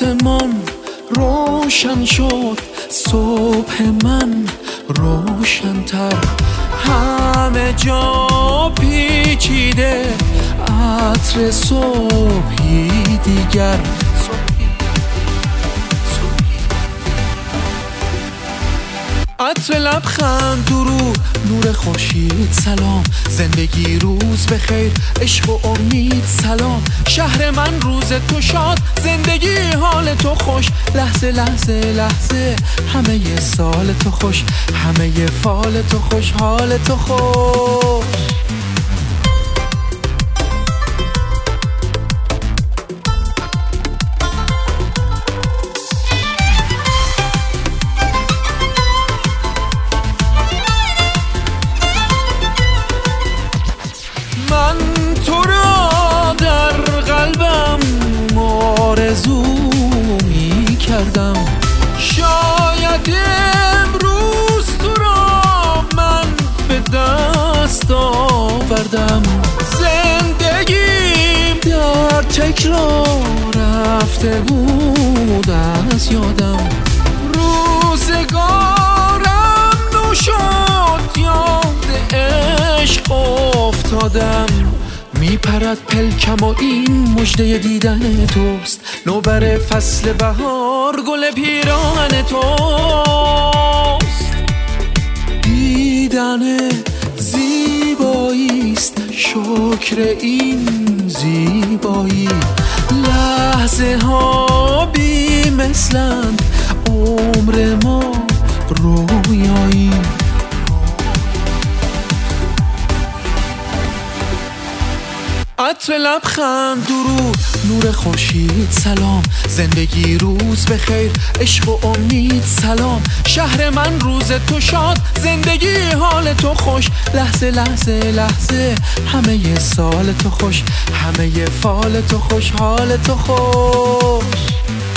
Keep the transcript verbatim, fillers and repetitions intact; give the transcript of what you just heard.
آسمان روشن شد، صبح من روشن‌تر، همه جا پیچیده عطر صبحی دیگر. عطر لبخند، درود، نور خورشید، سلام، زندگی روز بخیر، عشق و امید، سلام، شهر من روز تو شاد، زندگی حال تو خوش، لحظه لحظه لحظه همه ی سال تو خوش، همه ی فال تو خوش، حال تو خوش. من تو را در قلبم آرزو می کردم، شاید امروز تو را من به دست آوردم. زندگیم در تکرار رفته بود از یادم، روزگارم نو شد، یاد عشق افتادم. میپرد پلکم و این مژده دیدن توست، نوبر فصل بهار گل پیراهن توست. دیدن زیباییست شکر این زیبایی، لحظه ها بی مثلند عمر ما رویایی. عطر لبخند، درود، نور خورشید، سلام، زندگی روز بخیر، عشق و امید، سلام، شهر من روز تو شاد، زندگی حال تو خوش، لحظه لحظه لحظه همه ی سال تو خوش، همه ی فال تو خوش، حال تو خوش.